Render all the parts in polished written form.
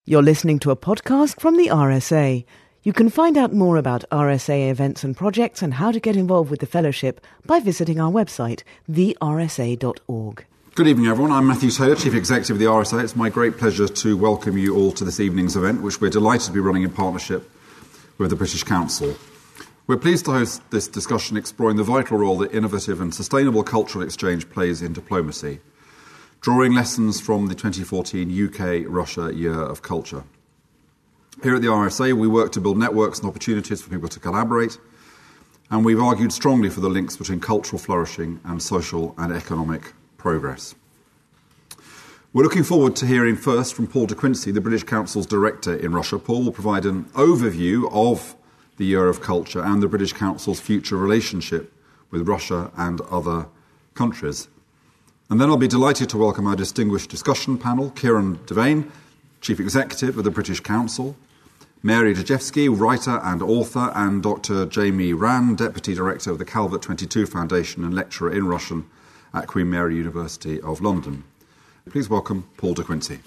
You're listening to a podcast from the RSA. You can find out more about RSA events and projects and how to get involved with the fellowship by visiting our website, thersa.org. Good evening, everyone. I'm Matthew Taylor, Chief Executive of the RSA. It's my great pleasure to welcome you all to this evening's event, which we're delighted to be running in partnership with the British Council. We're pleased to host this discussion exploring the vital role that innovative and sustainable cultural exchange plays in diplomacy, drawing lessons from the 2014 UK-Russia Year of Culture. Here at the RSA, we work to build networks and opportunities for people to collaborate, and we've argued strongly for the links between cultural flourishing and social and economic progress. We're looking forward to hearing first from Paul de Quincey, the British Council's Director in Russia. Paul will provide an overview of the Year of Culture and the British Council's future relationship with Russia and other countries. And then I'll be delighted to welcome our distinguished discussion panel, Kieran Devane, Chief Executive of the British Council, Mary Dejevsky, writer and author, and Dr. Jamie Ran, Deputy Director of the Calvert 22 Foundation and lecturer in Russian at Queen Mary University of London. Please welcome Paul de Quincey.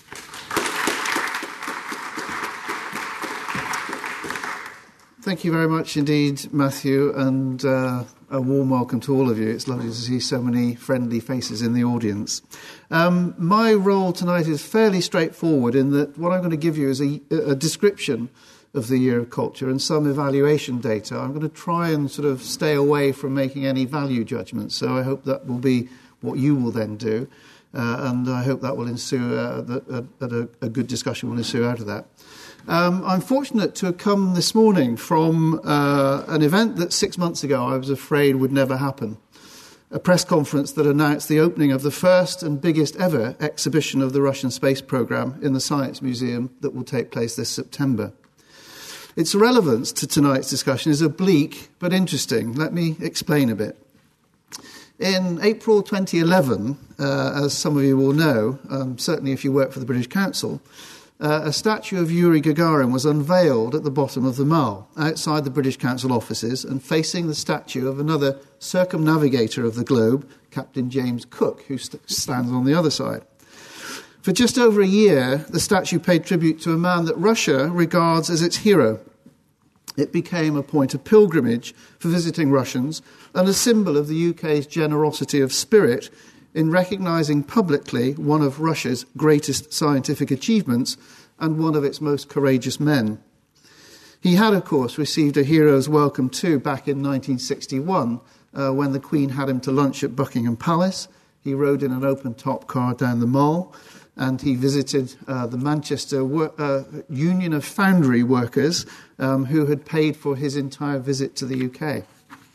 Thank you very much indeed, Matthew, and a warm welcome to all of you. It's lovely to see so many friendly faces in the audience. My role tonight is fairly straightforward in that what I'm going to give you is a description of the Year of Culture and some evaluation data. I'm going to try and sort of stay away from making any value judgments, so I hope that will be what you will then do, and I hope that will ensue, that a good discussion will ensue out of that. I'm fortunate to have come this morning from an event that 6 months ago I was afraid would never happen. A press conference that announced the opening of the first and biggest ever exhibition of the Russian space program in the Science Museum that will take place this September. Its relevance to tonight's discussion is oblique but interesting. Let me explain a bit. In April 2011, as some of you will know, certainly if you work for the British Council, a statue of Yuri Gagarin was unveiled at the bottom of the Mall, outside the British Council offices and facing the statue of another circumnavigator of the globe, Captain James Cook, who stands on the other side. For just over a year, the statue paid tribute to a man that Russia regards as its hero. It became a point of pilgrimage for visiting Russians and a symbol of the UK's generosity of spirit in recognising publicly one of Russia's greatest scientific achievements and one of its most courageous men. He had, of course, received a hero's welcome too back in 1961 when the Queen had him to lunch at Buckingham Palace. He rode in an open-top car down the Mall and he visited the Manchester Union of Foundry Workers who had paid for his entire visit to the UK.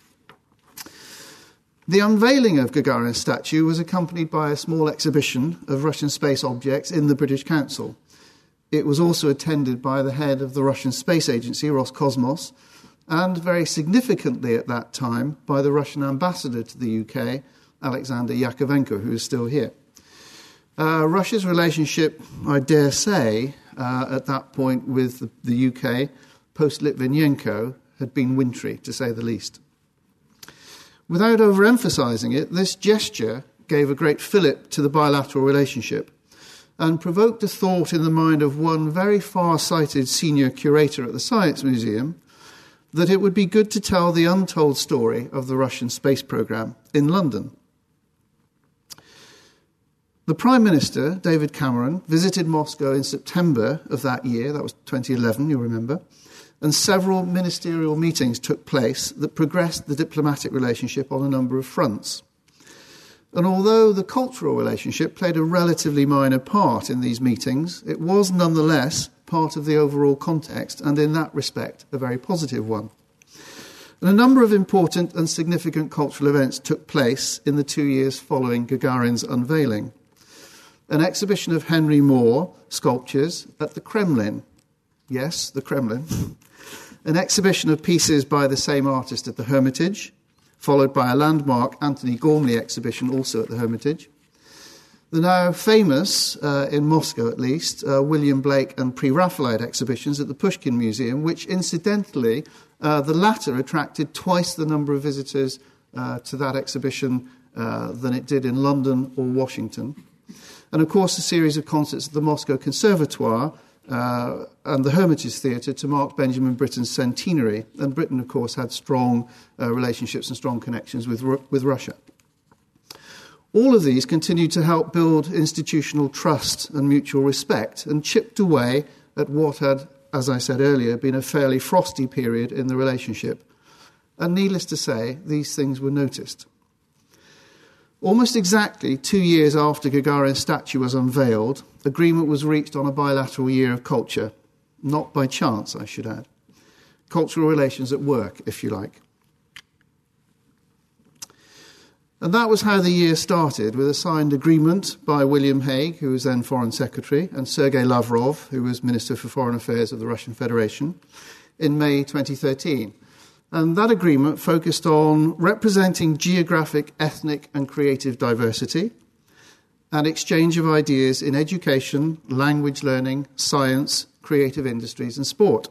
The unveiling of Gagarin's statue was accompanied by a small exhibition of Russian space objects in the British Council. It was also attended by the head of the Russian Space Agency, Roscosmos, and very significantly at that time by the Russian ambassador to the UK, Alexander Yakovenko, who is still here. Russia's relationship, I dare say, at that point with the UK, post-Litvinenko, had been wintry, to say the least. Without overemphasising it, this gesture gave a great fillip to the bilateral relationship and provoked a thought in the mind of one very far-sighted senior curator at the Science Museum that it would be good to tell the untold story of the Russian space programme in London. The Prime Minister, David Cameron, visited Moscow in September of that year, that was 2011, you'll remember, and several ministerial meetings took place that progressed the diplomatic relationship on a number of fronts. And although the cultural relationship played a relatively minor part in these meetings, it was nonetheless part of the overall context, and in that respect, a very positive one. And a number of important and significant cultural events took place in the 2 years following Gagarin's unveiling. An exhibition of Henry Moore sculptures at the Kremlin. Yes, the Kremlin. An exhibition of pieces by the same artist at the Hermitage, followed by a landmark Anthony Gormley exhibition also at the Hermitage. The now famous, in Moscow at least, William Blake and Pre-Raphaelite exhibitions at the Pushkin Museum, which incidentally, the latter attracted twice the number of visitors to that exhibition than it did in London or Washington. And of course, a series of concerts at the Moscow Conservatoire, and the Hermitage Theatre to mark Benjamin Britten's centenary. And Britain, of course, had strong relationships and strong connections with Russia. All of these continued to help build institutional trust and mutual respect and chipped away at what had, as I said earlier, been a fairly frosty period in the relationship. And needless to say, these things were noticed. Almost exactly 2 years after Gagarin's statue was unveiled, agreement was reached on a bilateral year of culture. Not by chance, I should add. Cultural relations at work, if you like. And that was how the year started, with a signed agreement by William Hague, who was then Foreign Secretary, and Sergei Lavrov, who was Minister for Foreign Affairs of the Russian Federation, in May 2013. And that agreement focused on representing geographic, ethnic and creative diversity and exchange of ideas in education, language learning, science, creative industries and sport.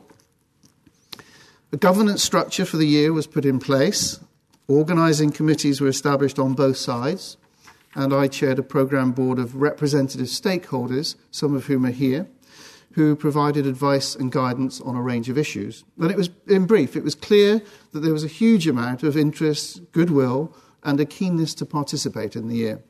A governance structure for the year was put in place. Organising committees were established on both sides, and I chaired a programme board of representative stakeholders, some of whom are here, who provided advice and guidance on a range of issues. And it was, in brief, it was clear that there was a huge amount of interest, goodwill, and a keenness to participate in the year.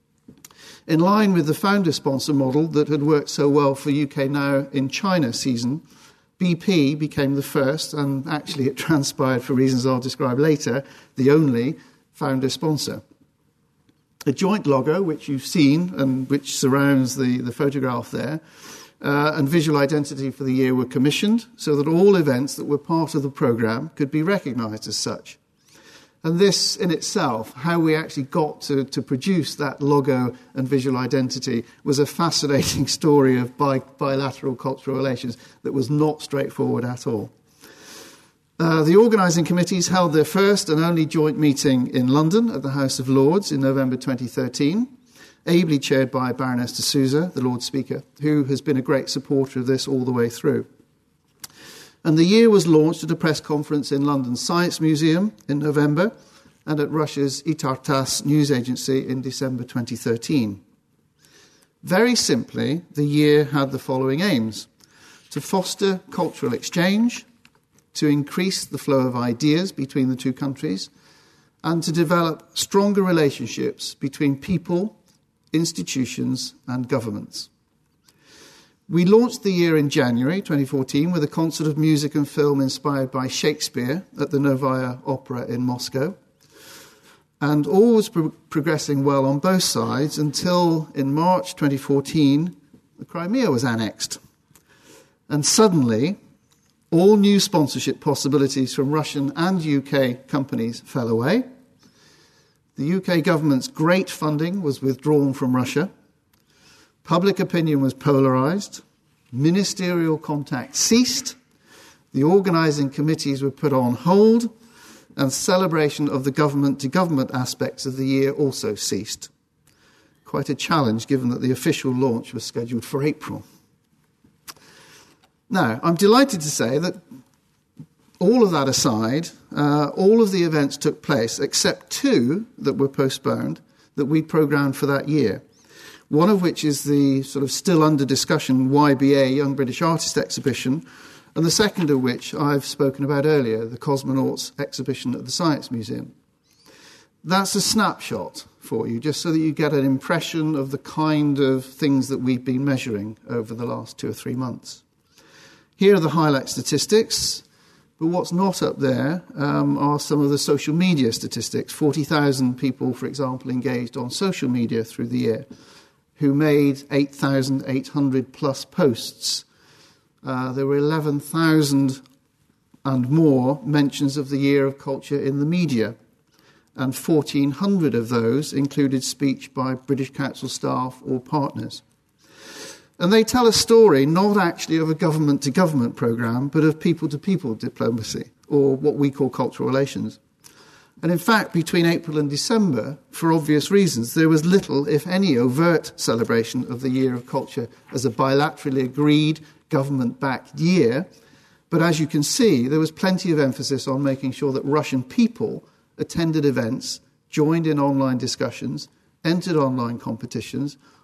In line with the founder-sponsor model that had worked so well for UK Now in China season, BP became the first, and actually it transpired for reasons I'll describe later, the only founder-sponsor. A joint logo, which you've seen and which surrounds the photograph there, and visual identity for the year were commissioned so that all events that were part of the programme could be recognised as such. And this in itself, how we actually got to produce that logo and visual identity, was a fascinating story of bilateral cultural relations that was not straightforward at all. The organising committees held their first and only joint meeting in London at the House of Lords in November 2013, ably chaired by Baroness de Souza, the Lord Speaker, who has been a great supporter of this all the way through. And the year was launched at a press conference in London's Science Museum in November and at Russia's ITAR-TASS news agency in December 2013. Very simply, the year had the following aims: to foster cultural exchange, to increase the flow of ideas between the two countries, and to develop stronger relationships between people, institutions and governments. We launched the year in January 2014 with a concert of music and film inspired by Shakespeare at the Novaya Opera in Moscow. And all was progressing well on both sides until in March 2014, the Crimea was annexed. And suddenly, all new sponsorship possibilities from Russian and UK companies fell away. The UK government's great funding was withdrawn from Russia. Public opinion was polarised. Ministerial contact ceased. The organising committees were put on hold. And celebration of the government-to-government aspects of the year also ceased. Quite a challenge, given that the official launch was scheduled for April. Now, I'm delighted to say that all of that aside, all of the events took place, except two that were postponed, that we programmed for that year. One of which is the sort of still under discussion YBA, Young British Artist Exhibition, and the second of which I've spoken about earlier, the Cosmonauts exhibition at the Science Museum. That's a snapshot for you, just so that you get an impression of the kind of things that we've been measuring over the last 2 or 3 months. Here are the highlight statistics, but what's not up there are some of the social media statistics. 40,000 people, for example, engaged on social media through the year, who made 8,800 plus posts. There were 11,000 and more mentions of the Year of Culture in the media, and 1,400 of those included speech by British Council staff or partners. And they tell a story not actually of a government-to-government programme, but of people-to-people diplomacy, or what we call cultural relations. And in fact, between April and December, for obvious reasons, there was little, if any, overt celebration of the Year of Culture as a bilaterally agreed, government-backed year. But as you can see, there was plenty of emphasis on making sure that Russian people attended events, joined in online discussions, entered online competitions,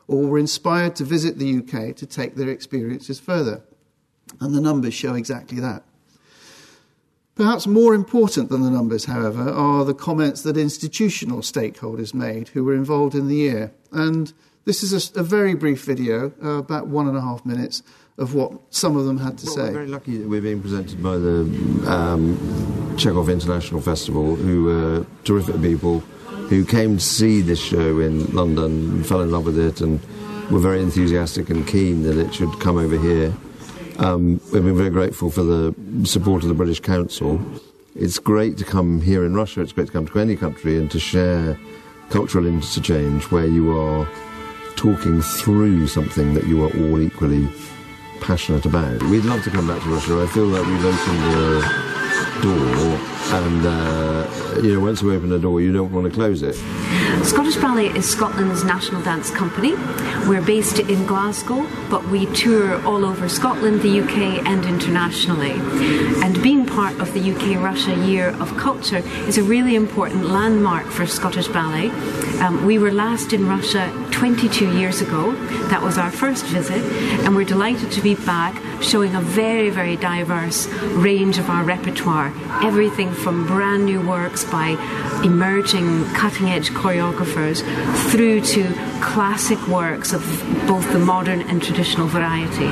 or were inspired to visit the UK to take their experiences further. And the numbers show exactly that. Perhaps more important than the numbers, however, are the comments that institutional stakeholders made who were involved in the year. And this is a very brief video, about 1.5 minutes, of what some of them had to say. We're very lucky that we're being presented by the Chekhov International Festival, who are terrific people who came to see this show in London, fell in love with it, and were very enthusiastic and keen that it should come over here. We've been very grateful for the support of the British Council. It's great to come here in Russia, it's great to come to any country and to share cultural interchange where you are talking through something that you are all equally passionate about. We'd love to come back to Russia. I feel like we've opened the door, and once we open the door, you don't want to close it. Scottish Ballet is Scotland's national dance company. We're based in Glasgow, but we tour all over Scotland, the UK and internationally. And being part of the UK-Russia Year of Culture is a really important landmark for Scottish Ballet. We were last in Russia 22 years ago. That was our first visit, and we're delighted to be back showing a very, very diverse range of our repertoire. Everything from brand new works by emerging cutting-edge choreographers through to classic works of both the modern and traditional variety.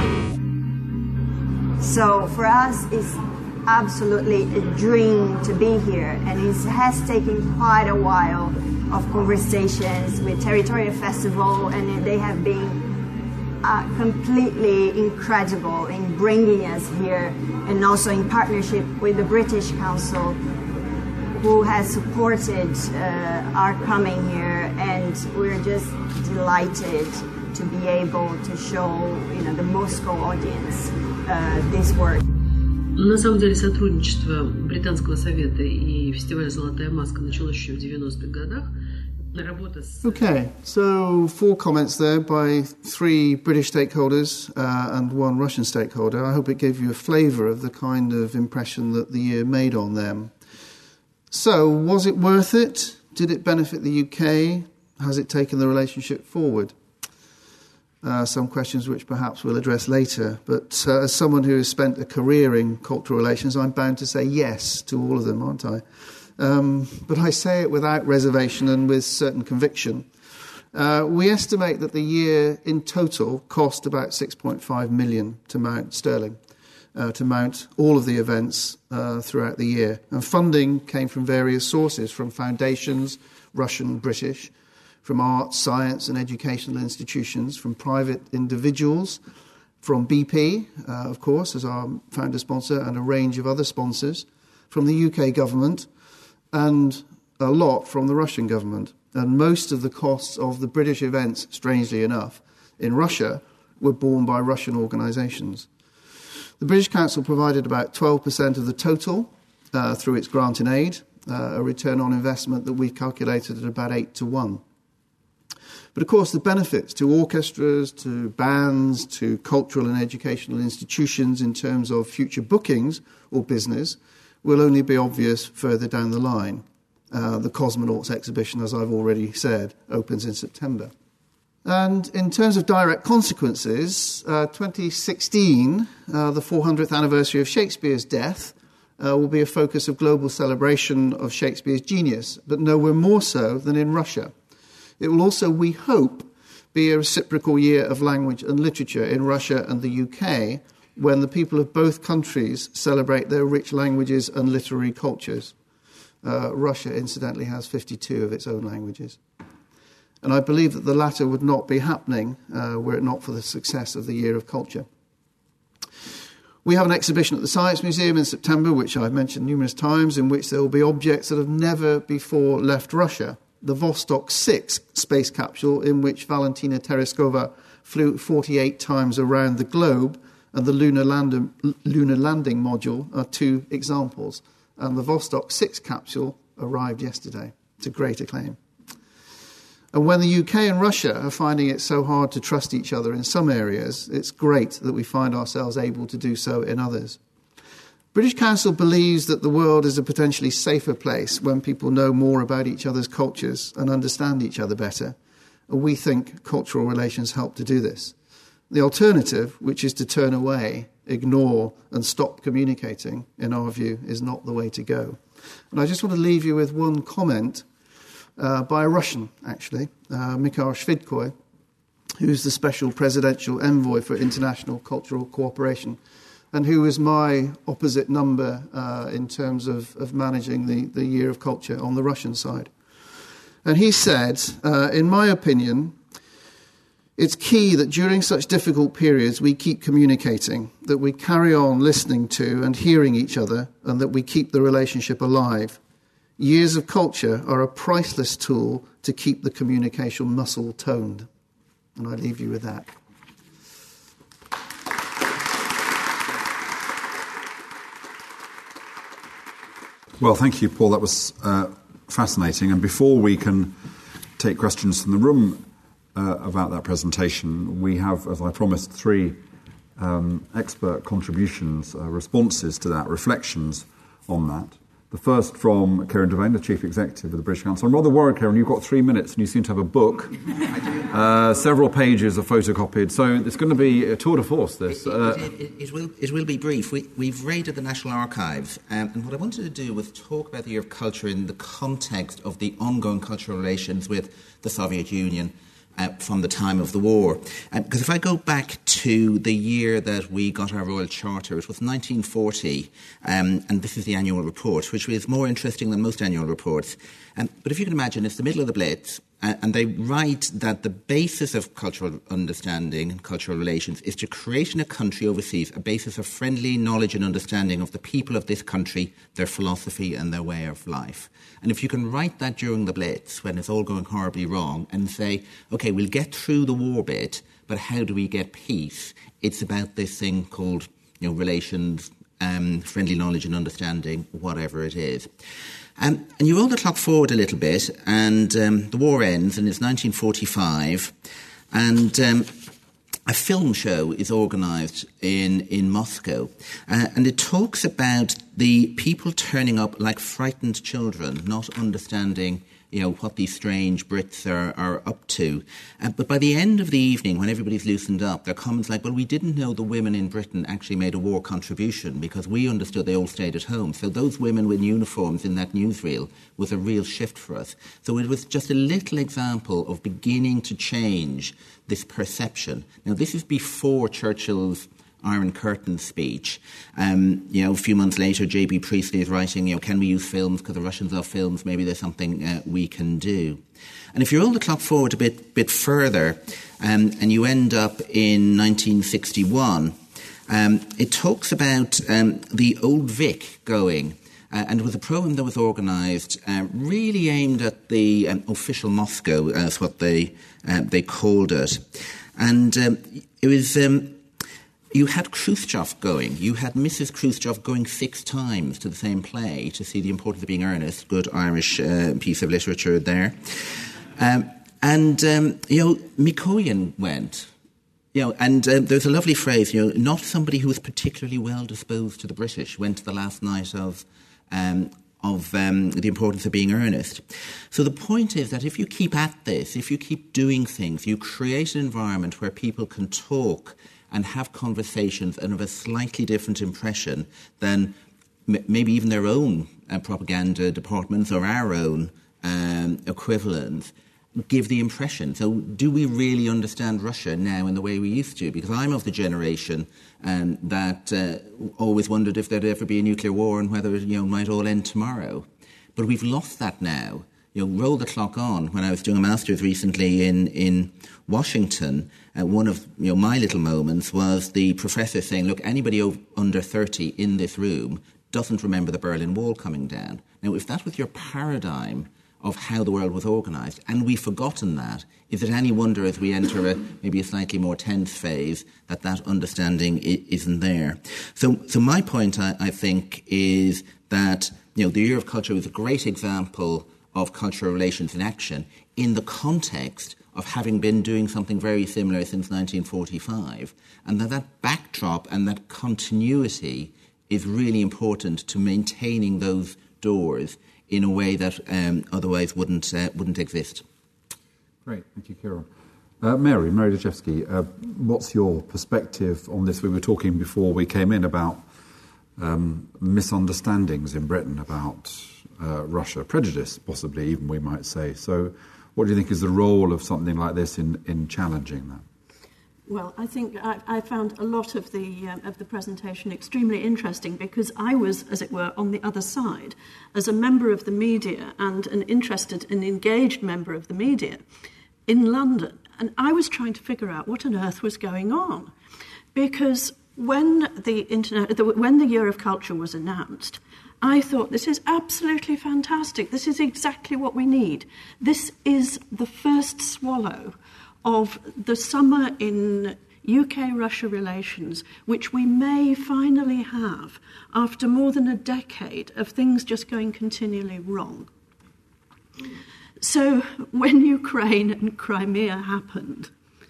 So for us, it's absolutely a dream to be here, and it has taken quite a while of conversations with Territorial Festival, and they have been completely incredible in bringing us here, and also in partnership with the British Council, who has supported our coming here, and we're just delighted to be able to show the Moscow audience this work. На самом деле сотрудничество Британского совета и фестиваля «Золотая маска» началось еще в 90-х годах. Okay, so 4 comments there by 3 British stakeholders and 1 Russian stakeholder. I hope it gave you a flavour of the kind of impression that the year made on them. So, was it worth it? Did it benefit the UK? Has it taken the relationship forward? Some questions which perhaps we'll address later. But as someone who has spent a career in cultural relations, I'm bound to say yes to all of them, aren't I? But I say it without reservation and with certain conviction. We estimate that the year in total cost about 6.5 million to mount sterling, to mount all of the events throughout the year. And funding came from various sources, from foundations, Russian, British, from arts, science and educational institutions, from private individuals, from BP, of course, as our founder sponsor, and a range of other sponsors, from the UK government, and a lot from the Russian government. And most of the costs of the British events, strangely enough, in Russia were borne by Russian organisations. The British Council provided about 12% of the total through its grant and aid, a return on investment that we calculated at about 8 to 1. But of course the benefits to orchestras, to bands, to cultural and educational institutions in terms of future bookings or business will only be obvious further down the line. The Cosmonauts exhibition, as I've already said, opens in September. And in terms of direct consequences, 2016, the 400th anniversary of Shakespeare's death, will be a focus of global celebration of Shakespeare's genius, but nowhere more so than in Russia. It will also, we hope, be a reciprocal year of language and literature in Russia and the UK, when the people of both countries celebrate their rich languages and literary cultures. Russia, incidentally, has 52 of its own languages. And I believe that the latter would not be happening were it not for the success of the Year of Culture. We have an exhibition at the Science Museum in September, which I've mentioned numerous times, in which there will be objects that have never before left Russia. The Vostok 6 space capsule, in which Valentina Tereskova flew 48 times around the globe, and the lunar landing module are 2 examples. And the Vostok 6 capsule arrived yesterday to great acclaim. And when the UK and Russia are finding it so hard to trust each other in some areas, it's great that we find ourselves able to do so in others. British Council believes that the world is a potentially safer place when people know more about each other's cultures and understand each other better. and we think cultural relations help to do this. The alternative, which is to turn away, ignore, and stop communicating, in our view, is not the way to go. And I just want to leave you with one comment by a Russian, actually, Mikhail Shvidkoy, who's the Special Presidential Envoy for International Cultural Cooperation, and who was my opposite number in terms of managing the Year of Culture on the Russian side. And he said, in my opinion, it's key that during such difficult periods we keep communicating, that we carry on listening to and hearing each other, and that we keep the relationship alive. Years of Culture are a priceless tool to keep the communication muscle toned. And I leave you with that. Well, thank you, Paul. That was fascinating. And before we can take questions from the room about that presentation, we have, as I promised, 3 expert contributions, responses to that, reflections on that. The first from Karen Devane, the Chief Executive of the British Council. I'm rather worried, Karen, you've got 3 minutes and you seem to have a book. I do. Several pages are photocopied, so it's going to be a tour de force, this. It will be brief. We've raided the National Archives, and what I wanted to do was talk about the Year of Culture in the context of the ongoing cultural relations with the Soviet Union from the time of the war. Because if I go back to the year that we got our Royal Charter, it was 1940, and this is the annual report, which was more interesting than most annual reports. But if you can imagine, it's the middle of the Blitz, and they write that the basis of cultural understanding and cultural relations is to create in a country overseas a basis of friendly knowledge and understanding of the people of this country, their philosophy and their way of life. And if you can write that during the Blitz, when it's all going horribly wrong, and say, OK, we'll get through the war bit, but how do we get peace? It's about this thing called, relations, friendly knowledge and understanding, whatever it is. And you roll the clock forward a little bit, and the war ends, and it's 1945, and a film show is organised in Moscow, and it talks about the people turning up like frightened children, not understanding what these strange Brits are up to. But by the end of the evening, when everybody's loosened up, there are comments like, well, we didn't know the women in Britain actually made a war contribution because we understood they all stayed at home. So those women with uniforms in that newsreel was a real shift for us. So it was just a little example of beginning to change this perception. Now, this is before Churchill's Iron Curtain speech. A few months later, J.B. Priestley is writing, can we use films because the Russians love films? Maybe there's something we can do. And if you roll the clock forward a bit further, and you end up in 1961, it talks about the Old Vic going. And it was a program that was organised, really aimed at the official Moscow, as what they called it. And it was... you had Khrushchev going. You had Mrs. Khrushchev going 6 times to the same play to see the importance of being earnest. Good Irish piece of literature there. Mikoyan went. And there's a lovely phrase, not somebody who was particularly well disposed to the British went to the last night of the importance of being earnest. So the point is that if you keep at this, if you keep doing things, you create an environment where people can talk and have conversations and have a slightly different impression than maybe even their own propaganda departments or our own equivalents give the impression. So do we really understand Russia now in the way we used to? Because I'm of the generation that always wondered if there'd ever be a nuclear war and whether it might all end tomorrow. But we've lost that now. Roll the clock on. When I was doing a master's recently in Washington, one of my little moments was the professor saying, look, anybody under 30 in this room doesn't remember the Berlin Wall coming down. Now, if that was your paradigm of how the world was organised, and we've forgotten that, is it any wonder as we enter maybe a slightly more tense phase that understanding isn't there? So my point, I think, is that the Year of Culture is a great example of cultural relations in action in the context of having been doing something very similar since 1945, and that backdrop and that continuity is really important to maintaining those doors in a way that otherwise wouldn't exist. Great, thank you, Kieran. Mary Dejevsky, what's your perspective on this? We were talking before we came in about misunderstandings in Britain about Russia, prejudice possibly even we might say. So what do you think is the role of something like this in challenging that? Well, I think I found a lot of the presentation extremely interesting because I was, as it were, on the other side as a member of the media and an interested and engaged member of the media in London. And I was trying to figure out what on earth was going on. Because when the Year of Culture was announced, I thought, this is absolutely fantastic. This is exactly what we need. This is the first swallow of the summer in UK-Russia relations, which we may finally have after more than a decade of things just going continually wrong. So when Ukraine and Crimea happened,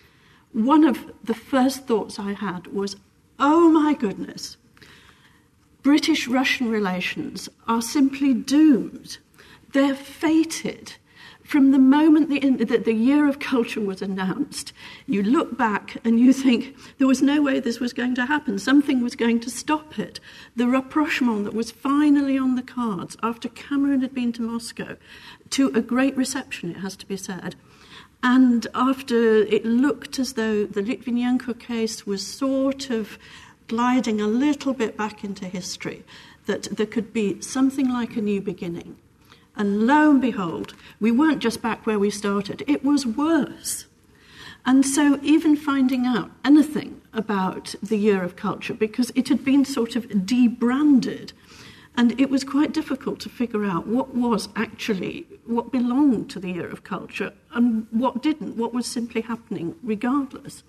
one of the first thoughts I had was, oh my goodness, British-Russian relations are simply doomed. They're fated. From the moment the Year of Culture was announced, you look back and you think there was no way this was going to happen. Something was going to stop it. The rapprochement that was finally on the cards after Cameron had been to Moscow, to a great reception, it has to be said, and after it looked as though the Litvinenko case was sort of gliding a little bit back into history, that there could be something like a new beginning. And lo and behold, we weren't just back where we started, it was worse. And so even finding out anything about the Year of Culture, because it had been sort of debranded, and it was quite difficult to figure out what belonged to the Year of Culture and what didn't, what was simply happening regardless.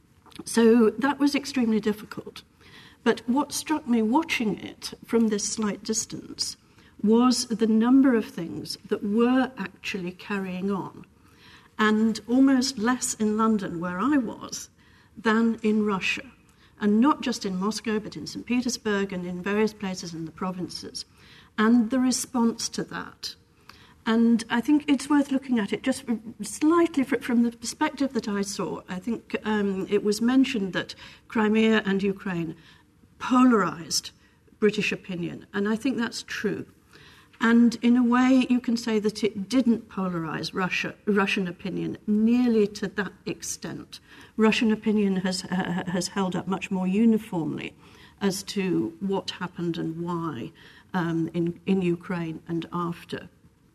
So that was extremely difficult. But what struck me watching it from this slight distance was the number of things that were actually carrying on, and almost less in London, where I was, than in Russia. And not just in Moscow, but in St. Petersburg and in various places in the provinces. And the response to that. And I think it's worth looking at it just slightly from the perspective that I saw. I think it was mentioned that Crimea and Ukraine polarized British opinion, and I think that's true. And in a way, you can say that it didn't polarize Russian opinion nearly to that extent. Russian opinion has held up much more uniformly as to what happened and why in Ukraine and after.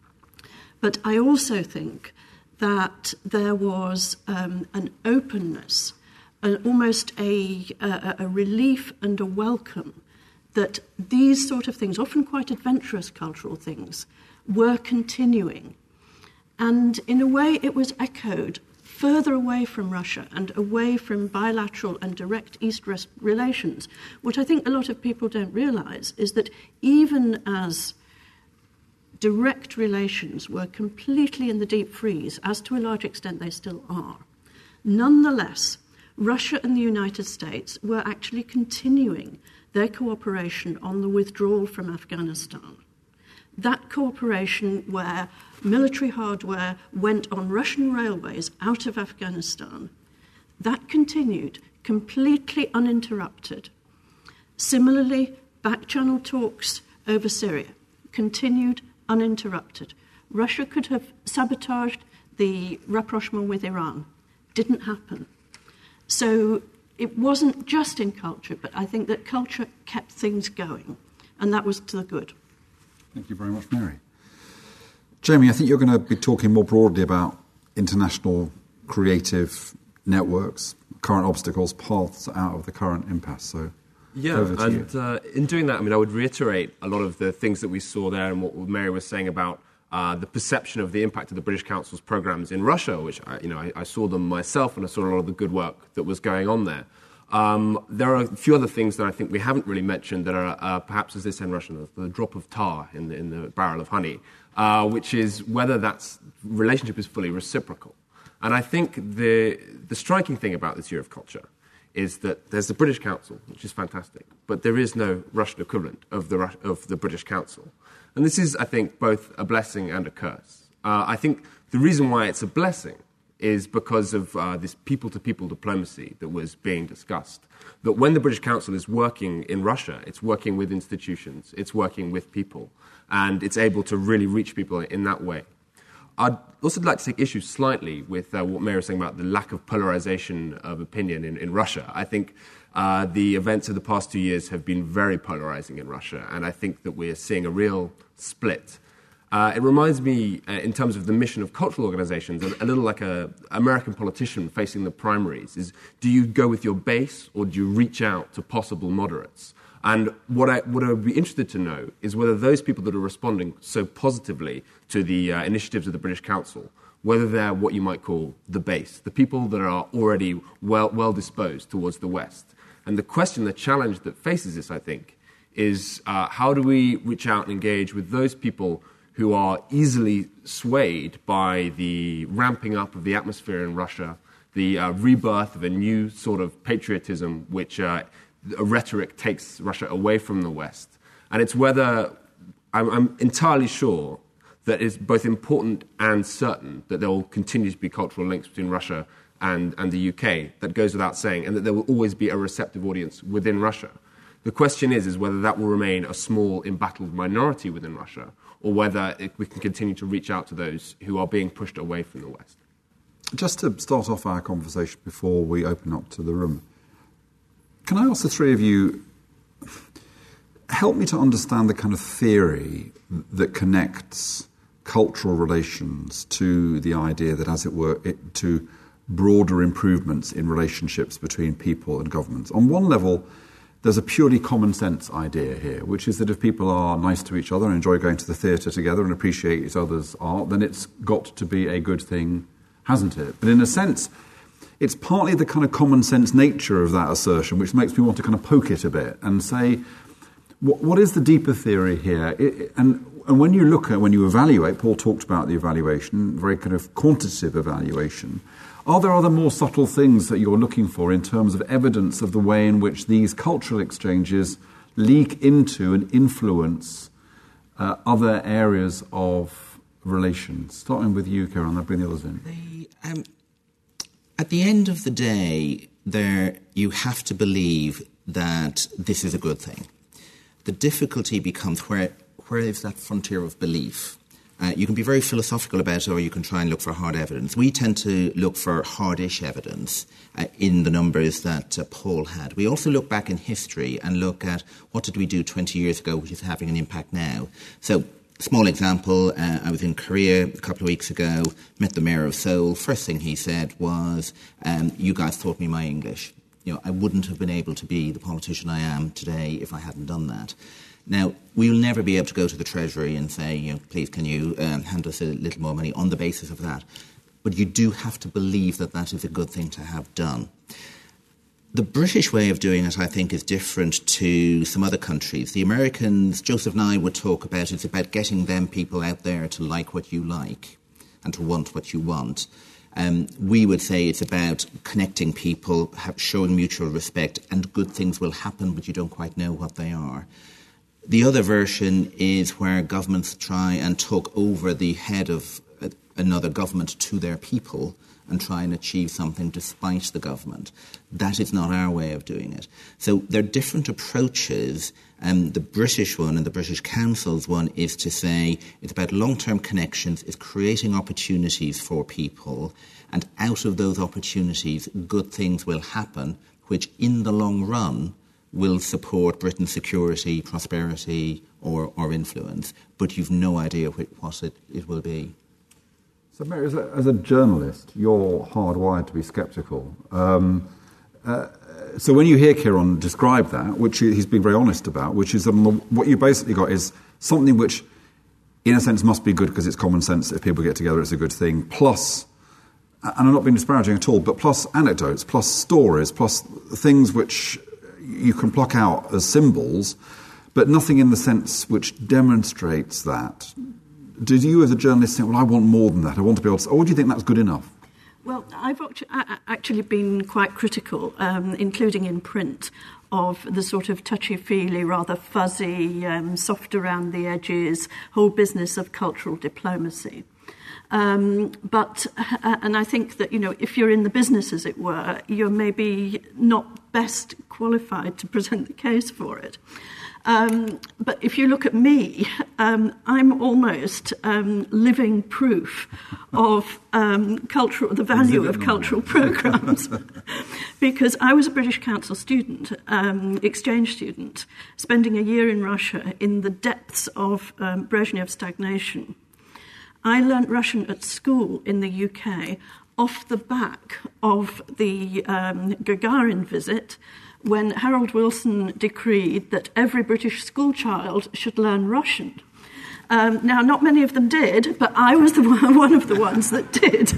But I also think that there was an openness, almost a relief and a welcome that these sort of things, often quite adventurous cultural things, were continuing. And in a way, it was echoed further away from Russia and away from bilateral and direct East-West relations. What I think a lot of people don't realize is that even as direct relations were completely in the deep freeze, as to a large extent they still are, nonetheless, Russia and the United States were actually continuing their cooperation on the withdrawal from Afghanistan. That cooperation where military hardware went on Russian railways out of Afghanistan, that continued completely uninterrupted. Similarly, back-channel talks over Syria continued uninterrupted. Russia could have sabotaged the rapprochement with Iran. Didn't happen. So it wasn't just in culture, but I think that culture kept things going, and that was to the good. Thank you very much, Mary. Jamie, I think you're going to be talking more broadly about international creative networks, current obstacles, paths out of the current impasse. So, over to you. In doing that, I would reiterate a lot of the things that we saw there and what Mary was saying about the perception of the impact of the British Council's programs in Russia, which I saw them myself, and I saw a lot of the good work that was going on there. There are a few other things that I think we haven't really mentioned that are perhaps, as they say in Russian, the drop of tar in the barrel of honey, which is whether that relationship is fully reciprocal. And I think the striking thing about this Year of Culture is that there's the British Council, which is fantastic, but there is no Russian equivalent of the British Council. And this is, I think, both a blessing and a curse. I think the reason why it's a blessing is because of this people-to-people diplomacy that was being discussed. That when the British Council is working in Russia, it's working with institutions, it's working with people, and it's able to really reach people in that way. I'd also like to take issue slightly with what Mary was saying about the lack of polarization of opinion in Russia. I think the events of the past 2 years have been very polarizing in Russia, and I think that we're seeing a real split. It reminds me, in terms of the mission of cultural organizations, a little like an American politician facing the primaries, is do you go with your base or do you reach out to possible moderates? And what I would be interested to know is whether those people that are responding so positively to the initiatives of the British Council, whether they're what you might call the base, the people that are already well disposed towards the West. And the question, the challenge that faces this, I think, is how do we reach out and engage with those people who are easily swayed by the ramping up of the atmosphere in Russia, the rebirth of a new sort of patriotism which a rhetoric takes Russia away from the West. And it's whether, I'm entirely sure that it's both important and certain that there will continue to be cultural links between Russia and the UK. That goes without saying, and that there will always be a receptive audience within Russia. The question is whether that will remain a small, embattled minority within Russia, or whether we can continue to reach out to those who are being pushed away from the West. Just to start off our conversation before we open up to the room, can I ask the three of you, help me to understand the kind of theory that connects cultural relations to the idea that, as it were, to broader improvements in relationships between people and governments. On one level, there's a purely common sense idea here, which is that if people are nice to each other and enjoy going to the theatre together and appreciate each other's art, then it's got to be a good thing, hasn't it? But in a sense, it's partly the kind of common sense nature of that assertion which makes me want to kind of poke it a bit and say, what is the deeper theory here? And when you evaluate, Paul talked about the evaluation, very kind of quantitative evaluation. Are there other more subtle things that you're looking for in terms of evidence of the way in which these cultural exchanges leak into and influence other areas of relations? Starting with you, Karen, I'll bring the others in. At the end of the day, you have to believe that this is a good thing. The difficulty becomes where is that frontier of belief? You can be very philosophical about it, or you can try and look for hard evidence. We tend to look for hard-ish evidence in the numbers that Paul had. We also look back in history and look at what did we do 20 years ago, which is having an impact now. So, small example, I was in Korea a couple of weeks ago, met the mayor of Seoul. First thing he said was, you guys taught me my English. I wouldn't have been able to be the politician I am today if I hadn't done that. Now, we'll never be able to go to the Treasury and say, please, can you hand us a little more money on the basis of that? But you do have to believe that that is a good thing to have done. The British way of doing it, I think, is different to some other countries. The Americans, Joseph Nye would talk about, it's about getting them people out there to like what you like and to want what you want. We would say it's about connecting people, showing mutual respect, and good things will happen, but you don't quite know what they are. The other version is where governments try and talk over the head of another government to their people and try and achieve something despite the government. That is not our way of doing it. So there are different approaches. The British one and the British Council's one is to say it's about long-term connections, it's creating opportunities for people, and out of those opportunities, good things will happen, which in the long run will support Britain's security, prosperity, or influence. But you've no idea what it will be. So, Mary, as a journalist, you're hardwired to be sceptical. So when you hear Kieran describe that, which he's been very honest about, which is what you basically got is something which, in a sense, must be good because it's common sense that if people get together, it's a good thing, plus, and I'm not being disparaging at all, but plus anecdotes, plus stories, plus things which you can pluck out as symbols, but nothing in the sense which demonstrates that. Did you, as a journalist, think, well, I want more than that, I want to be able to... Or do you think that's good enough? Well, I've actually been quite critical, including in print, of the sort of touchy-feely, rather fuzzy, soft around the edges, whole business of cultural diplomacy. And I think that, if you're in the business, as it were, you're maybe not best qualified to present the case for it. But if you look at me, I'm almost living proof of the value of cultural programmes. Because I was a British Council student, exchange student, spending a year in Russia in the depths of Brezhnev stagnation. I learnt Russian at school in the UK off the back of the Gagarin visit, when Harold Wilson decreed that every British schoolchild should learn Russian. Now, not many of them did, but I was one of the ones that did.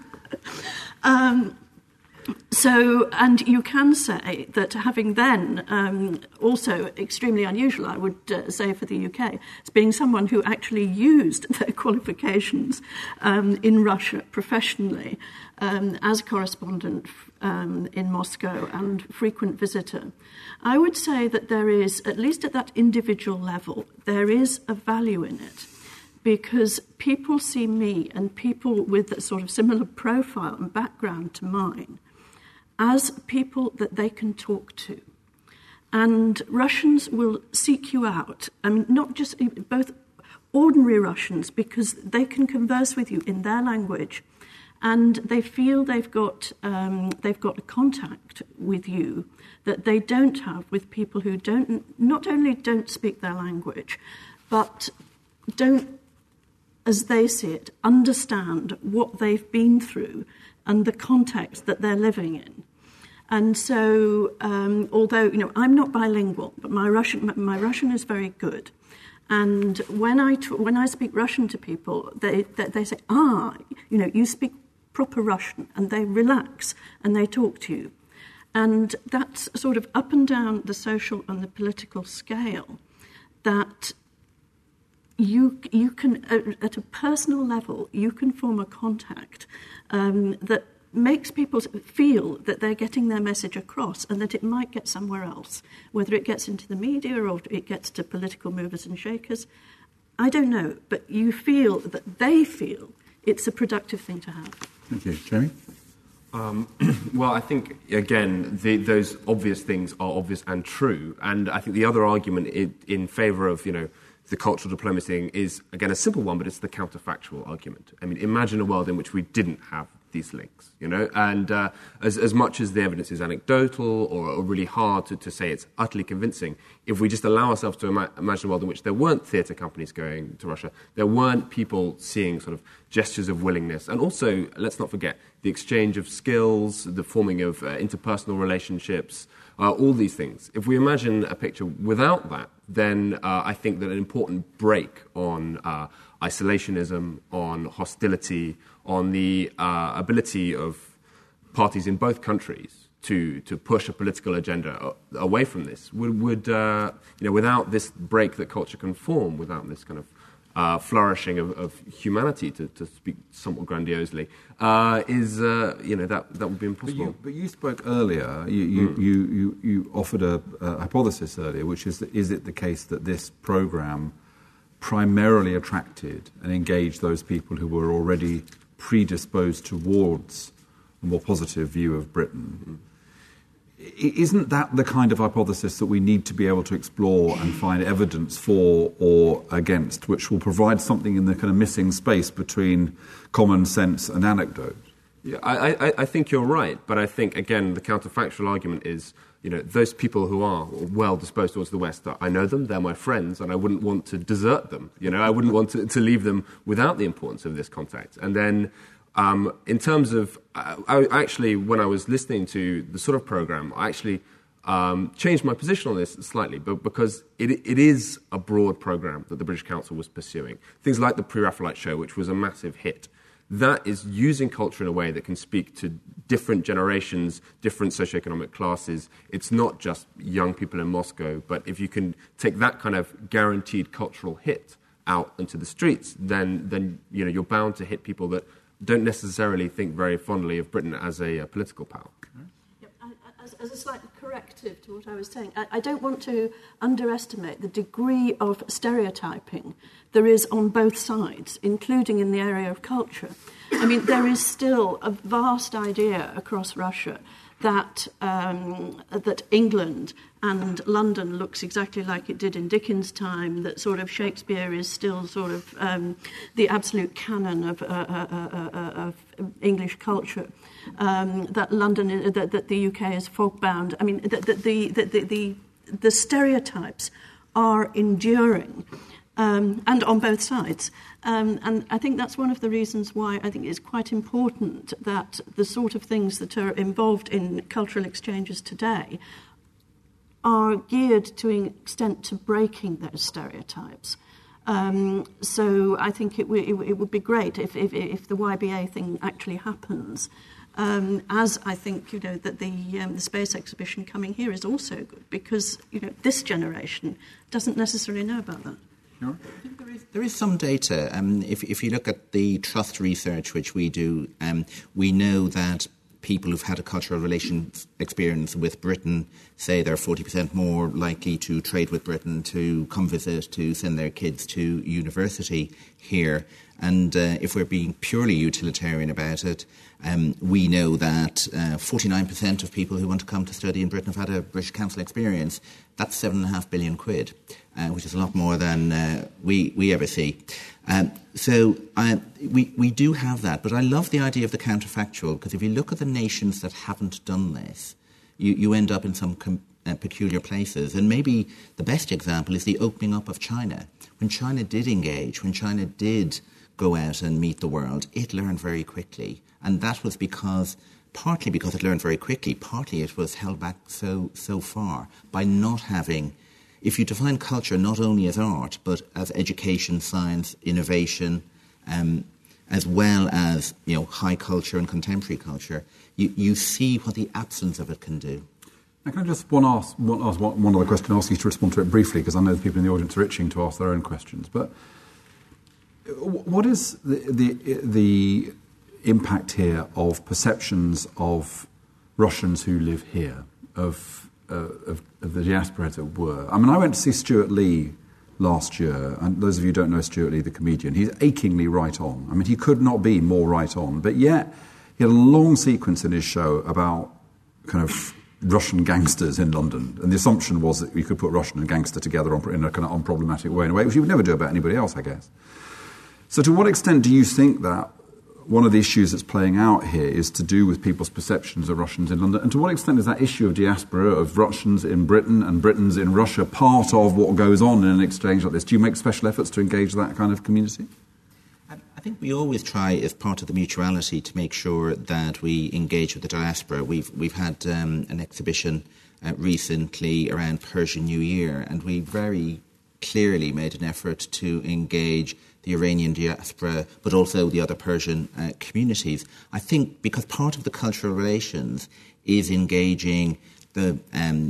And you can say that having then, also extremely unusual, I would say, for the UK, as being someone who actually used their qualifications in Russia professionally as correspondent in Moscow and frequent visitor, I would say that there is, at least at that individual level, there is a value in it. Because people see me and people with a sort of similar profile and background to mine as people that they can talk to. And Russians will seek you out. I mean, not just both ordinary Russians, because they can converse with you in their language, and they feel they've got a contact with you that they don't have with people who not only don't speak their language, but don't, as they see it, understand what they've been through and the context that they're living in. And so, although I'm not bilingual, but my Russian is very good. And when I speak Russian to people, they say, you speak proper Russian, and they relax and they talk to you. And that's sort of up and down the social and the political scale that you can, at a personal level, you can form a contact that makes people feel that they're getting their message across and that it might get somewhere else, whether it gets into the media or it gets to political movers and shakers. I don't know, but you feel that they feel it's a productive thing to have. Thank you. Jamie? Well, I think, again, those obvious things are obvious and true. And I think the other argument in favour of, the cultural diplomacy is, again, a simple one, but it's the counterfactual argument. I mean, imagine a world in which we didn't have these links, and as much as the evidence is anecdotal or really hard to say it's utterly convincing, if we just allow ourselves to imagine a world in which there weren't theatre companies going to Russia, there weren't people seeing sort of gestures of willingness, and also, let's not forget, the exchange of skills, the forming of interpersonal relationships, all these things. If we imagine a picture without that, then I think that an important break on isolationism, on hostility, on the ability of parties in both countries to push a political agenda away from this would without this break that culture can form, without this kind of flourishing of humanity, to speak somewhat grandiosely, that would be impossible. But you spoke earlier. You offered a hypothesis earlier, which is it the case that this programme primarily attracted and engaged those people who were already predisposed towards a more positive view of Britain? Isn't that the kind of hypothesis that we need to be able to explore and find evidence for or against, which will provide something in the kind of missing space between common sense and anecdote? Yeah, I think you're right, but I think, again, the counterfactual argument is, those people who are well disposed towards the West, I know them, they're my friends, and I wouldn't want to desert them. I wouldn't want to leave them without the importance of this contact. And then in terms of, I actually, when I was listening to the sort of programme, I actually changed my position on this slightly, but because it is a broad programme that the British Council was pursuing. Things like the Pre-Raphaelite show, which was a massive hit. That is using culture in a way that can speak to different generations, different socioeconomic classes. It's not just young people in Moscow, but if you can take that kind of guaranteed cultural hit out into the streets, then you're bound to hit people that don't necessarily think very fondly of Britain as a political power. As a slight corrective to what I was saying, I don't want to underestimate the degree of stereotyping there is on both sides, including in the area of culture. I mean, there is still a vast idea across Russia that that England and London looks exactly like it did in Dickens' time, that sort of Shakespeare is still sort of the absolute canon of English culture, that London, that the UK is fog-bound. I mean, the stereotypes are enduring, and on both sides. And I think that's one of the reasons why I think it's quite important that the sort of things that are involved in cultural exchanges today are geared to an extent to breaking those stereotypes. So I think it would be great if the YBA thing actually happens. As I think, that the space exhibition coming here is also good, because, this generation doesn't necessarily know about that. I think there is some data. If you look at the trust research which we do, we know that people who've had a cultural relations experience with Britain say they're 40% more likely to trade with Britain, to come visit, to send their kids to university here. And if we're being purely utilitarian about it, we know that 49% of people who want to come to study in Britain have had a British Council experience. That's £7.5 billion, which is a lot more than we ever see. So we do have that. But I love the idea of the counterfactual, because if you look at the nations that haven't done this, you end up in some peculiar places. And maybe the best example is the opening up of China. When China did engage, when China did go out and meet the world, it learned very quickly. And that was partly because it learned very quickly, partly it was held back so far by not having, if you define culture not only as art, but as education, science, innovation, as well as, high culture and contemporary culture, you see what the absence of it can do. Now, can I just ask one other question, ask you to respond to it briefly, because I know the people in the audience are itching to ask their own questions. But what is the impact here of perceptions of Russians who live here, of the diaspora, as it were? I mean, I went to see Stuart Lee last year, and those of you who don't know Stuart Lee, the comedian, he's achingly right on. I mean, he could not be more right on, but yet he had a long sequence in his show about kind of Russian gangsters in London, and the assumption was that you could put Russian and gangster together in a kind of unproblematic way, in a way which you would never do about anybody else, I guess. So to what extent do you think that one of the issues that's playing out here is to do with people's perceptions of Russians in London? And to what extent is that issue of diaspora, of Russians in Britain and Britons in Russia, part of what goes on in an exchange like this? Do you make special efforts to engage that kind of community? I think we always try, as part of the mutuality, to make sure that we engage with the diaspora. We've had an exhibition recently around Persian New Year, and we very clearly made an effort to engage the Iranian diaspora, but also the other Persian communities. I think because part of the cultural relations is engaging the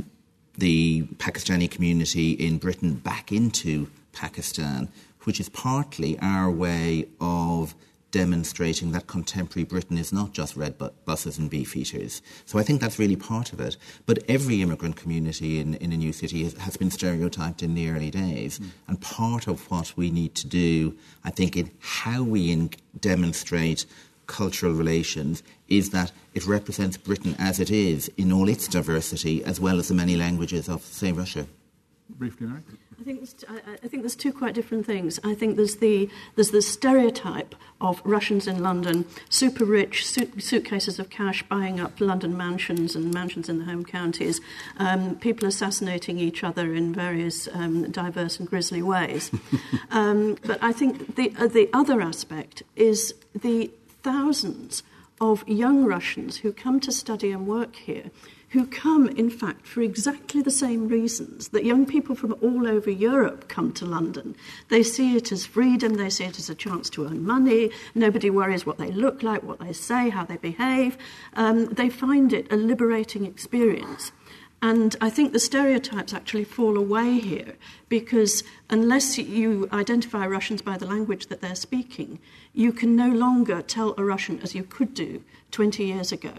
Pakistani community in Britain back into Pakistan, which is partly our way of demonstrating that contemporary Britain is not just red buses and beefeaters. So I think that's really part of it. But every immigrant community in a new city has been stereotyped in the early days. And part of what we need to do, I think, in how we demonstrate cultural relations is that it represents Britain as it is in all its diversity, as well as the many languages of, say, Russia. Briefly, Mary? I think there's two quite different things. I think there's the stereotype of Russians in London, super rich, suitcases of cash, buying up London mansions and mansions in the home counties, people assassinating each other in various diverse and grisly ways. But I think the other aspect is the thousands of young Russians who come to study and work here, who come, in fact, for exactly the same reasons that young people from all over Europe come to London. They see it as freedom, they see it as a chance to earn money, nobody worries what they look like, what they say, how they behave. They find it a liberating experience. And I think the stereotypes actually fall away here, because unless you identify Russians by the language that they're speaking, you can no longer tell a Russian, as you could do 20 years ago,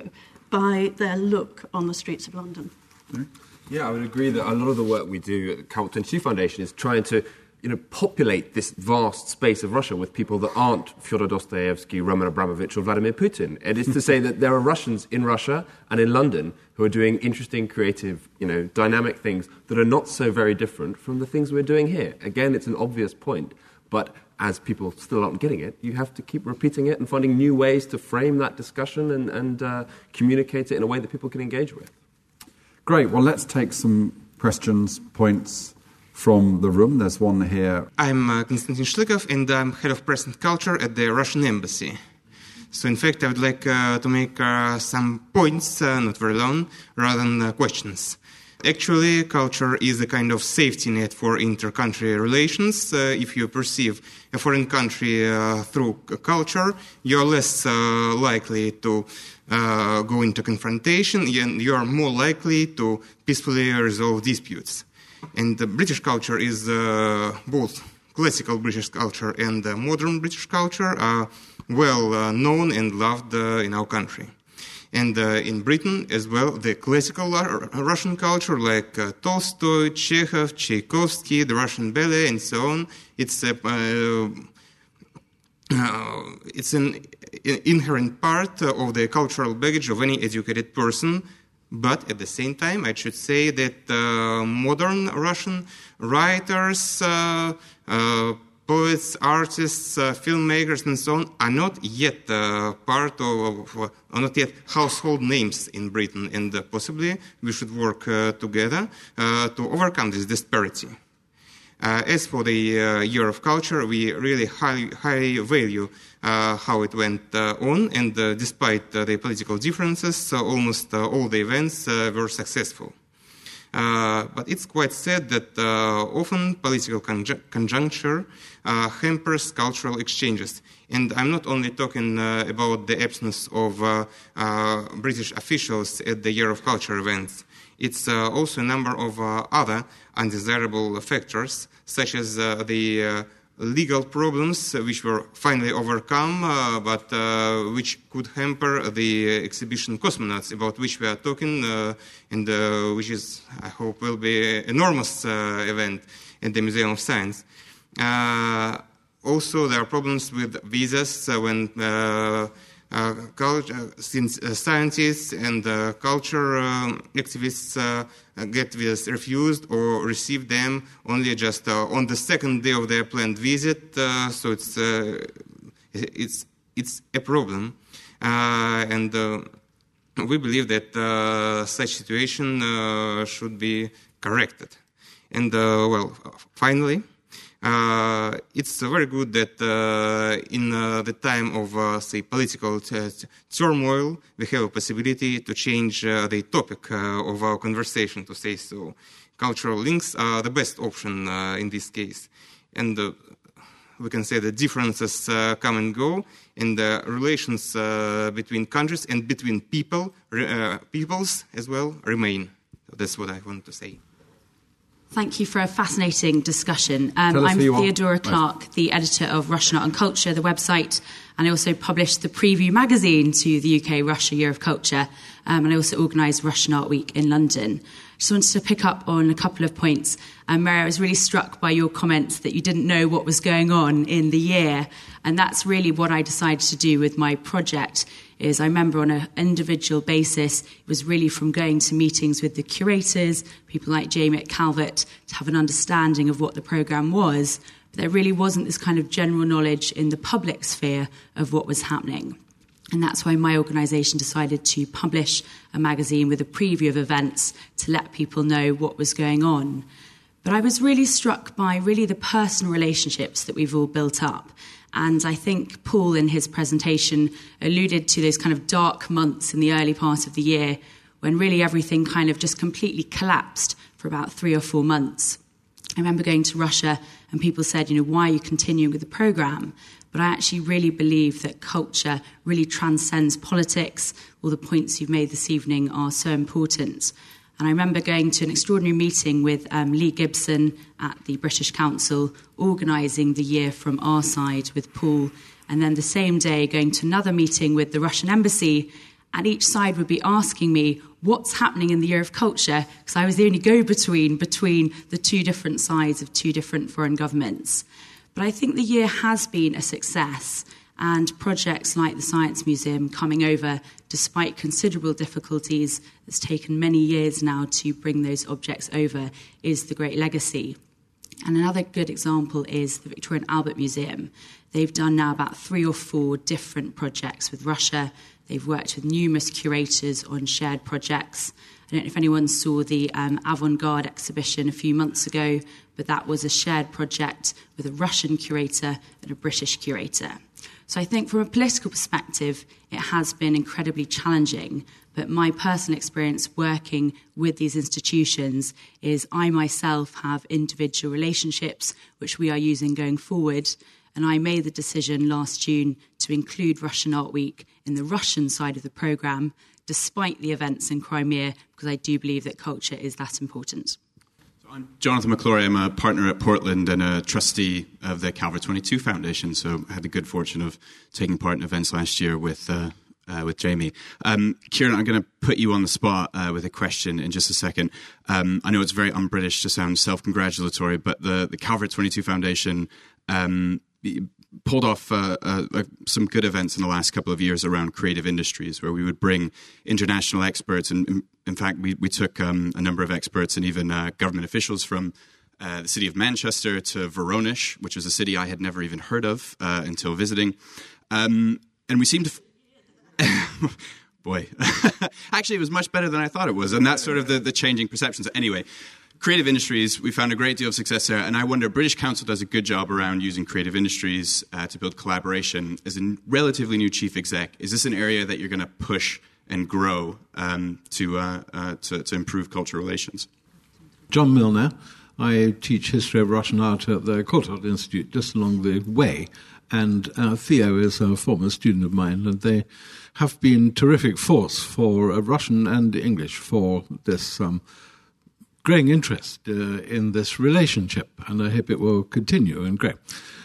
by their look on the streets of London. Yeah, I would agree that a lot of the work we do at the Count 22 Foundation is trying to populate this vast space of Russia with people that aren't Fyodor Dostoevsky, Roman Abramovich or Vladimir Putin. It is to say that there are Russians in Russia and in London who are doing interesting, creative, dynamic things that are not so very different from the things we're doing here. Again, it's an obvious point, but as people still aren't getting it, you have to keep repeating it and finding new ways to frame that discussion and communicate it in a way that people can engage with. Great. Well, let's take some questions, points from the room. There's one here. I'm Konstantin Shlikov, and I'm head of press and culture at the Russian embassy. So, in fact, I would like to make some points, not very long, rather than questions. Actually, culture is a kind of safety net for inter-country relations. If you perceive a foreign country through culture, you're less likely to go into confrontation, and you're more likely to peacefully resolve disputes. And the British culture is both classical British culture and modern British culture are well known and loved in our country. And in Britain as well, the classical Russian culture like Tolstoy, Chekhov, Tchaikovsky, the Russian ballet, and so on, it's an inherent part of the cultural baggage of any educated person. But at the same time, I should say that modern Russian writers, poets, artists, filmmakers, and so on are not yet part of, are not yet household names in Britain, and possibly we should work together to overcome this disparity. As for the Year of Culture, we really highly value how it went on, and despite the political differences, almost all the events were successful. But it's quite sad that often political conjuncture hampers cultural exchanges. And I'm not only talking about the absence of British officials at the Year of Culture events. It's also a number of other undesirable factors, such as the legal problems which were finally overcome, but which could hamper the exhibition Cosmonauts, about which we are talking, and which is, I hope, will be an enormous event at the Museum of Science. Also, there are problems with visas when since scientists and culture activists get visas refused or receive them only just on the second day of their planned visit, so it's a problem, and we believe that such situation should be corrected. And finally, it's very good that in the time of, say, political turmoil, we have a possibility to change the topic of our conversation, to say so. Cultural links are the best option in this case. And we can say the differences come and go, and the relations between countries and between peoples as well remain. So that's what I want to say. Thank you for a fascinating discussion. I'm Theodora Clark, the editor of Russian Art and Culture, the website, and I also published the preview magazine to the UK Russia Year of Culture, and I also organised Russian Art Week in London. Just wanted to pick up on a couple of points. Mary, I was really struck by your comments that you didn't know what was going on in the year, and that's really what I decided to do with my project. Is I remember on an individual basis, it was really from going to meetings with the curators, people like Jamie Calvert, to have an understanding of what the programme was. But there really wasn't this kind of general knowledge in the public sphere of what was happening. And that's why my organisation decided to publish a magazine with a preview of events to let people know what was going on. But I was really struck by really the personal relationships that we've all built up. And I think Paul, in his presentation, alluded to those kind of dark months in the early part of the year when really everything kind of just completely collapsed for about 3 or 4 months. I remember going to Russia and people said, why are you continuing with the programme? But I actually really believe that culture really transcends politics. All the points you've made this evening are so important. And I remember going to an extraordinary meeting with Lee Gibson at the British Council, organising the year from our side with Paul, and then the same day going to another meeting with the Russian embassy and each side would be asking me what's happening in the Year of Culture, because I was the only go-between between the two different sides of two different foreign governments. But I think the year has been a success, and projects like the Science Museum coming over, despite considerable difficulties, it's taken many years now to bring those objects over, is the great legacy. And another good example is the Victoria and Albert Museum. They've done now about 3 or 4 different projects with Russia. They've worked with numerous curators on shared projects. I don't know if anyone saw the Avant-Garde exhibition a few months ago, but that was a shared project with a Russian curator and a British curator. So I think from a political perspective, it has been incredibly challenging. But my personal experience working with these institutions is I myself have individual relationships which we are using going forward. And I made the decision last June to include Russian Art Week in the Russian side of the programme, despite the events in Crimea, because I do believe that culture is that important. I'm Jonathan McClory. I'm a partner at Portland and a trustee of the Calvert 22 Foundation, so I had the good fortune of taking part in events last year with Jamie. Kieran, I'm going to put you on the spot with a question in just a second. I know it's very un-British to sound self-congratulatory, but the Calvert 22 Foundation pulled off some good events in the last couple of years around creative industries, where we would bring international experts. And in fact, we took a number of experts and even government officials from the city of Manchester to Voronezh, which was a city I had never even heard of until visiting. And we seemed to... Boy. Actually, it was much better than I thought it was. And that's sort of the changing perceptions. Anyway, creative industries, we found a great deal of success there. And I wonder, British Council does a good job around using creative industries to build collaboration. As a relatively new chief exec, is this an area that you're going to push and grow to improve cultural relations? John Milner. I teach history of Russian art at the Courtauld Institute, just along the way. And Theo is a former student of mine, and they have been terrific force for Russian and English for this growing interest in this relationship, and I hope it will continue and grow.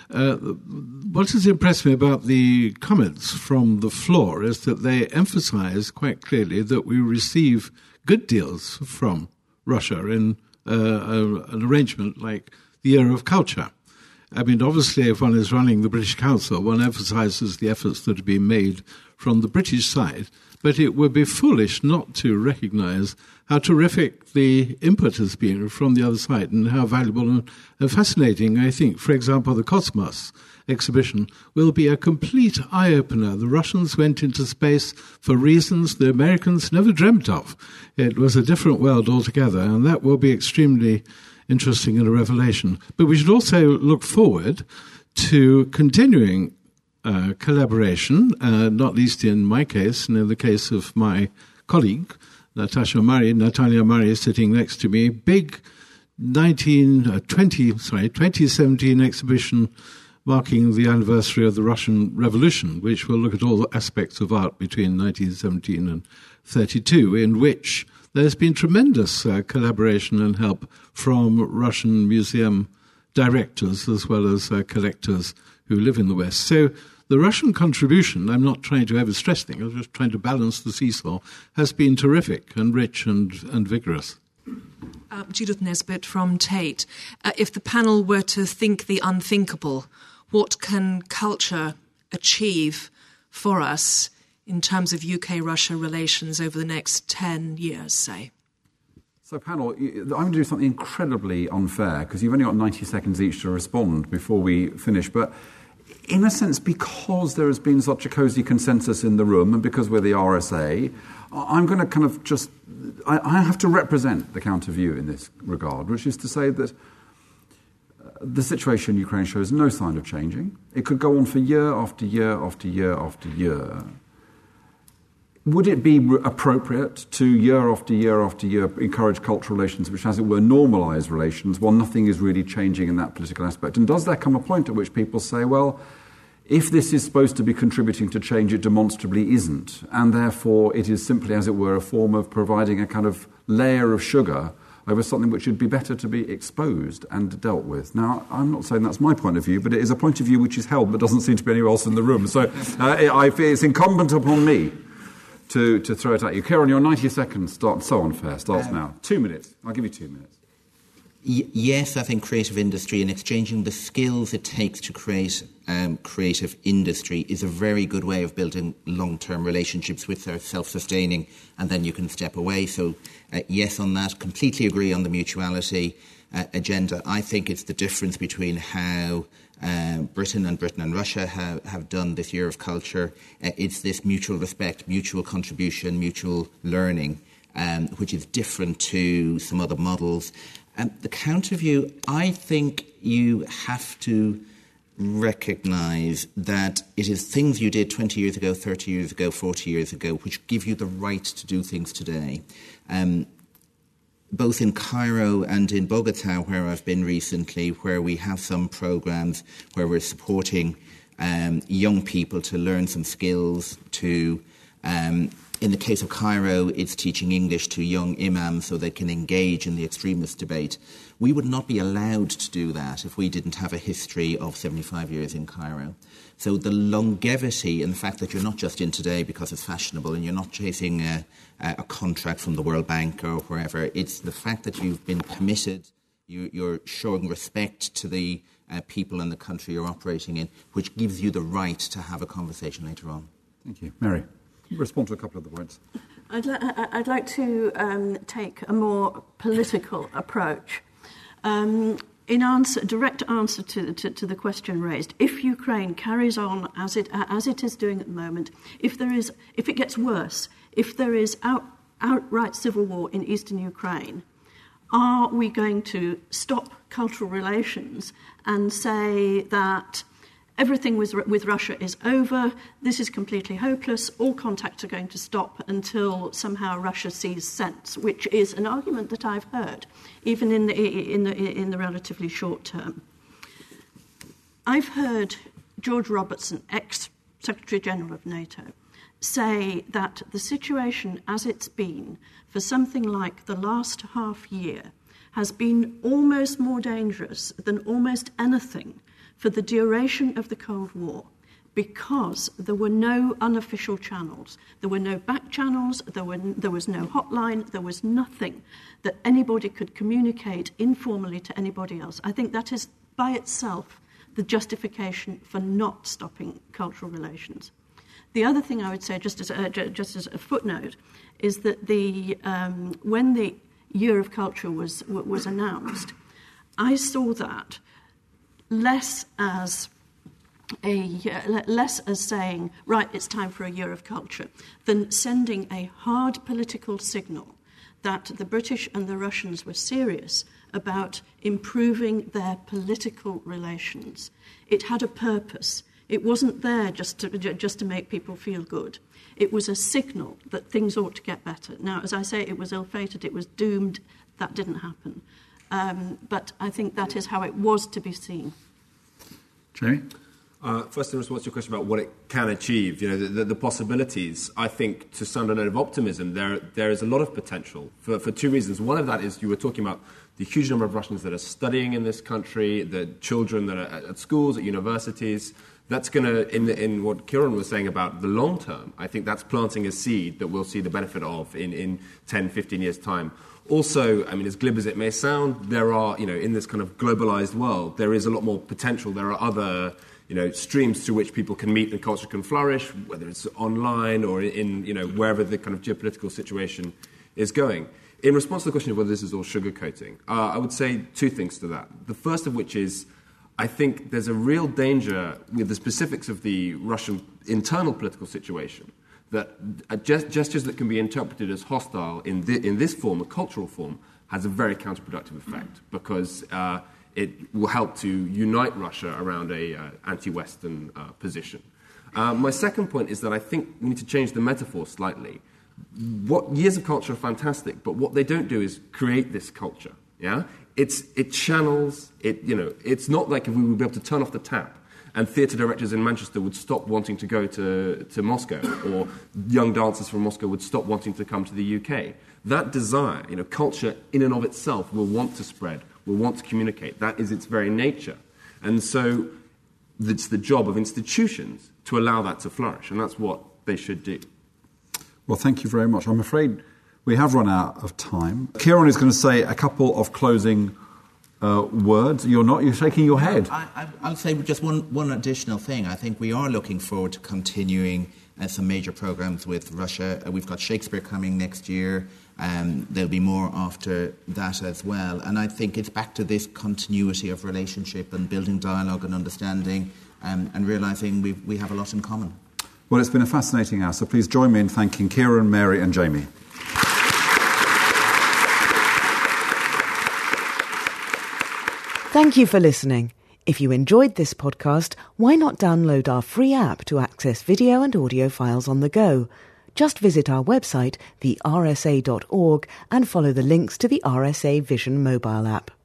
What has impressed me about the comments from the floor is that they emphasize quite clearly that we receive good deals from Russia in an arrangement like the Year of Culture. I mean, obviously, if one is running the British Council, one emphasizes the efforts that are being made from the British side, but it would be foolish not to recognize how terrific the input has been from the other side and how valuable and fascinating. I think, for example, the Cosmos exhibition will be a complete eye-opener. The Russians went into space for reasons the Americans never dreamt of. It was a different world altogether, and that will be extremely interesting and a revelation. But we should also look forward to continuing collaboration, not least in my case, and in the case of my colleague, Natalia Murray, sitting next to me, big 2017 exhibition marking the anniversary of the Russian Revolution, which will look at all the aspects of art between 1917 and 32, in which there's been tremendous collaboration and help from Russian museum directors as well as collectors who live in the West. So the Russian contribution, I'm not trying to overstress things, I'm just trying to balance the seesaw, has been terrific and rich and vigorous. Judith Nesbitt from Tate. If the panel were to think the unthinkable, what can culture achieve for us in terms of UK-Russia relations over the next 10 years, say? So, panel, I'm going to do something incredibly unfair, because you've only got 90 seconds each to respond before we finish. But in a sense, because there has been such a cosy consensus in the room, and because we're the RSA, I'm going to kind of just... I have to represent the counter view in this regard, which is to say that the situation in Ukraine shows no sign of changing. It could go on for year after year after year after year. Would it be appropriate to, year after year after year, encourage cultural relations which, as it were, normalise relations while nothing is really changing in that political aspect? And does there come a point at which people say, well, if this is supposed to be contributing to change, it demonstrably isn't, and therefore it is simply, as it were, a form of providing a kind of layer of sugar over something which would be better to be exposed and dealt with? Now, I'm not saying that's my point of view, but it is a point of view which is held but doesn't seem to be anyone else in the room. So I feel it's incumbent upon me to throw it at you. Kieran, your 90 seconds starts now. 2 minutes. I'll give you 2 minutes. Yes, I think creative industry and exchanging the skills it takes to create creative industry is a very good way of building long-term relationships which are self-sustaining, and then you can step away. So, yes on that. Completely agree on the mutuality agenda. I think it's the difference between how Britain and Russia have done this year of culture. It's this mutual respect, mutual contribution, mutual learning, which is different to some other models. The counter view, I think you have to recognise that it is things you did 20 years ago, 30 years ago, 40 years ago, which give you the right to do things today. Both in Cairo and in Bogota, where I've been recently, where we have some programmes where we're supporting young people to learn some skills, to in the case of Cairo, it's teaching English to young imams so they can engage in the extremist debate. We would not be allowed to do that if we didn't have a history of 75 years in Cairo. So the longevity and the fact that you're not just in today because it's fashionable and you're not chasing a contract from the World Bank or wherever, it's the fact that you've been committed, you're showing respect to the people and the country you're operating in, which gives you the right to have a conversation later on. Thank you. Mary, respond to a couple of the points. I'd like to take a more political approach. Direct answer to the question raised, if Ukraine carries on as it is doing at the moment, if it gets worse, if there is outright civil war in eastern Ukraine, are we going to stop cultural relations and say that everything with Russia is over, this is completely hopeless, all contacts are going to stop until somehow Russia sees sense, which is an argument that I've heard, even in the relatively short term. I've heard George Robertson, ex-Secretary-General of NATO, say that the situation as it's been for something like the last half year has been almost more dangerous than almost anything for the duration of the Cold War, because there were no unofficial channels. There were no back channels, there was no hotline, there was nothing that anybody could communicate informally to anybody else. I think that is by itself the justification for not stopping cultural relations. The other thing I would say, just as a footnote, is that when the Year of Culture was announced, I saw that less as saying, right, it's time for a Year of Culture, than sending a hard political signal that the British and the Russians were serious about improving their political relations. It had a purpose. It wasn't there just to make people feel good. It was a signal that things ought to get better. Now, as I say, it was ill-fated, it was doomed, that didn't happen. But I think that is how it was to be seen. Jamie? First, in response to your question about what it can achieve, the possibilities, I think, to sound a note of optimism, there is a lot of potential for two reasons. One of that is you were talking about the huge number of Russians that are studying in this country, the children that are at schools, at universities. That's going to, in what Kieran was saying about the long term, I think that's planting a seed that we'll see the benefit of in 10, 15 years' time. Also, I mean, as glib as it may sound, there are, in this kind of globalized world, there is a lot more potential. There are other, streams through which people can meet and culture can flourish, whether it's online or in, wherever the kind of geopolitical situation is going. In response to the question of whether this is all sugarcoating, I would say two things to that. The first of which is, I think there's a real danger with the specifics of the Russian internal political situation that gestures that can be interpreted as hostile in this form, a cultural form, has a very counterproductive effect because it will help to unite Russia around a anti-Western position. My second point is that I think we need to change the metaphor slightly. Years of culture are fantastic, but what they don't do is create this culture. Yeah, it channels. It's not like if we would be able to turn off the tap and theatre directors in Manchester would stop wanting to go to Moscow, or young dancers from Moscow would stop wanting to come to the UK. That desire, culture in and of itself will want to spread, will want to communicate. That is its very nature. And so it's the job of institutions to allow that to flourish, and that's what they should do. Well, thank you very much. I'm afraid we have run out of time. Kieran is going to say a couple of closing words. You're shaking your head. I'll say just one additional thing. I think we are looking forward to continuing some major programmes with Russia. We've got Shakespeare coming next year. There'll be more after that as well. And I think it's back to this continuity of relationship and building dialogue and understanding and realising we have a lot in common. Well, it's been a fascinating hour, so please join me in thanking Kieran, Mary and Jamie. Thank you for listening. If you enjoyed this podcast, why not download our free app to access video and audio files on the go? Just visit our website, thersa.org, and follow the links to the RSA Vision mobile app.